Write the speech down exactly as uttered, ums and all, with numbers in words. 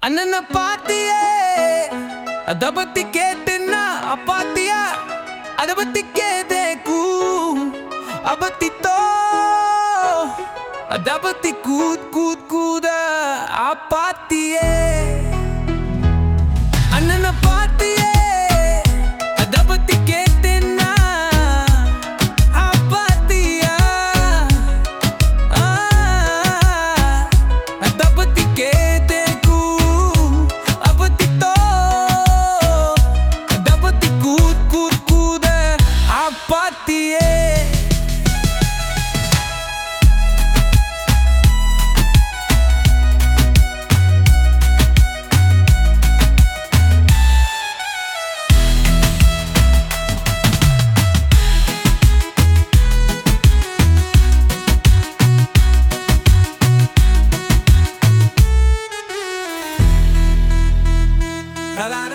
அண்ணன பாத்தியே அத பத்தி கேட்டுன்னா அப்பாத்தியா அத பத்தி கேதேக்கு அபத்தி தோ அத பத்தி கூத் கூத் கூத அப்பாத்தியே அண்ணன பாத்தியே அத பத்தி கேட்டுன்னா அப்பாத்தியா அத பத்தி கேதேக்கு அபத்தி தோ அத பத்தி கூத் கூத் கூத அப்பாத்தியே La la la.